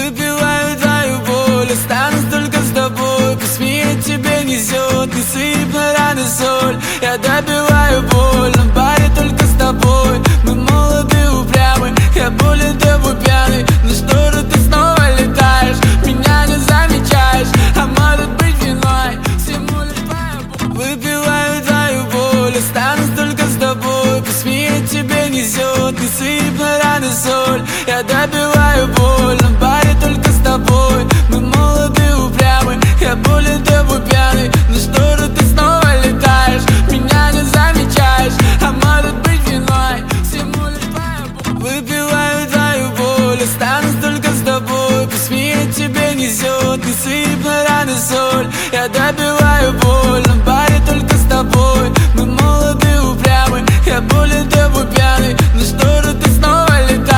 Выпиваю твою боль, останусь только с тобой. Пусть мир тебе несет, не сыпь на раны соль. Я добиваю боль, на баре только с тобой. Мы молоды, упрямы, я болен, тобой пьяный. Ну что же ты снова летаешь, меня не замечаешь? А может быть виной всему лишь твоя боль. Выпиваю твою боль, останусь только с тобой. Пусть мир тебе несет, не сыпь на раны соль. Я добиваю боль, на баре только с тобой. Мы молоды, упрямы, я болен, тобой пьяный. Ну что же ты снова летаешь, меня не замечаешь? А может быть виной всему лишь твоя боль. Выпиваю твою боль, останусь только с тобой. Пусть мир тебе несет, не сыпь на раны соль. Я добиваю боль, на баре только с тобой. Мы молоды, упрямы, я болен, тобой пьяный. Ну что же ты снова летаешь?